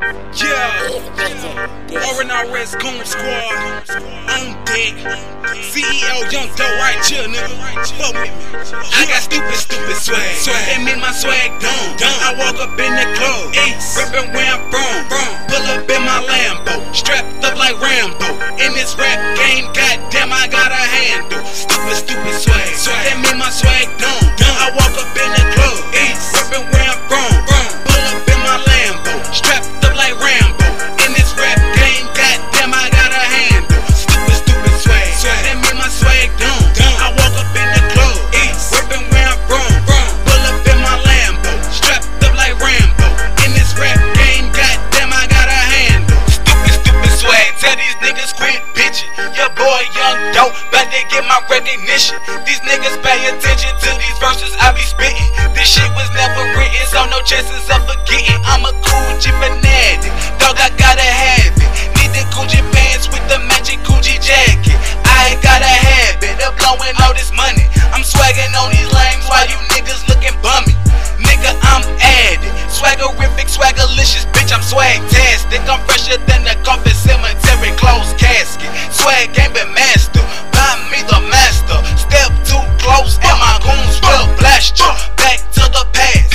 RNRS Goon Squad on deck. CEO Young Doe right here, nigga. Fuck with me. I got stupid swag. That mean my swag gone. I walk up in the club, reppin' where I'm from. Pull up in my Lambo, strapped up like Rambo. In this rap game, goddamn, I got a handle. Stupid swag. That mean my swag gone. I walk up in the club, reppin' where I'm from. Pull up in my Lambo, strapped up like Rambo. In this rap game, goddamn, I got a handle. Stupid swag. That mean my swag gone. I walk up in the club, reppin' where I'm from. Pull up in my Lambo, strapped up like Rambo. In this rap game, goddamn, I got a handle. Stupid swag. Tell these niggas quit bitching. Your boy Young Doe, bout to get my recognition. These niggas pay attention to these verses I be spitting. This shit was never written, so no chances of forgetting. I'm a Coogi fanatic, dog, I gotta have it. Need the Coogi pants with the magic Coogi jacket. I ain't got a habit of blowing all this money. I'm swagging on these lames while you niggas looking bummy. Nigga, I'm added, swaggerific, swaggerlicious, bitch, I'm swag-tastic. I'm fresher than the coffin cemetery closed casket. Swag game been master, buy me the master. Step too close and my goons will blast you. Back to the past,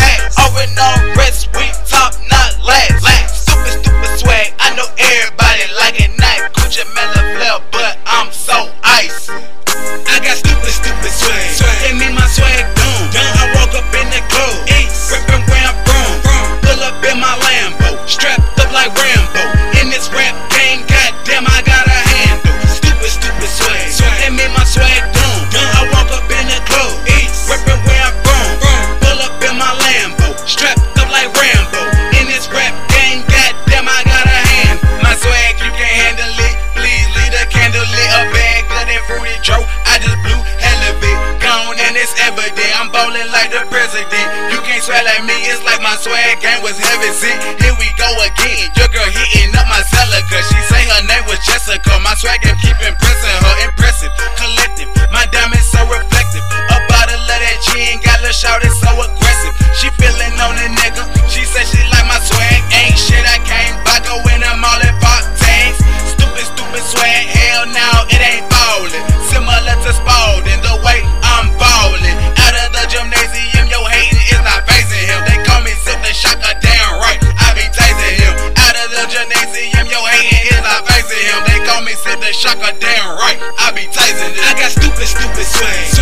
RNRS, we top, not last. Stupid swag, I know everybody like it. Not Gucci Mela Flair, but I'm so icy. I got stupid swag. That mean my swag gone. I walk up in the club, reppin' where I'm from. Pull up in my Lambo, strapped up like Rambo. In this rap game, goddamn, I got a handle. Stupid swag. That mean my swag gone. I walk up in the club, reppin' where I'm from. Pull up in my Lambo, strapped up like Rambo. In this rap game, goddamn, I got a hand. My swag, you can't handle it. Please leave the candle lit. A bag good and fruity Joe. I just blew hell of it. Gone and it's evident. I'm ballin' like the president. You can't swag like me. It's like my swag game was heaven sent. Here we go again. Your girl hitting up my cellar cause she say her name was Jessica. My swag game keep impressing her. Impressive, collective. My diamonds so reflective. A bottle of that gin got her shouted so aggressive. She feelin' on the nigga. She said she like my swag. Ain't shit I came by. Go in them all in pop tanks. Stupid swag. Hell now it ain't ballin'. Similar to Spalding. The way I'm ballin'. Out of the gymnasium, yo hatin' is not facing him. They call me Silk the Shocker, damn right. I be tasing him. Out of the gymnasium, yo hatin' is not facing him. They call me Silk the Shocker, damn right. I be tasing him. I got stupid swag.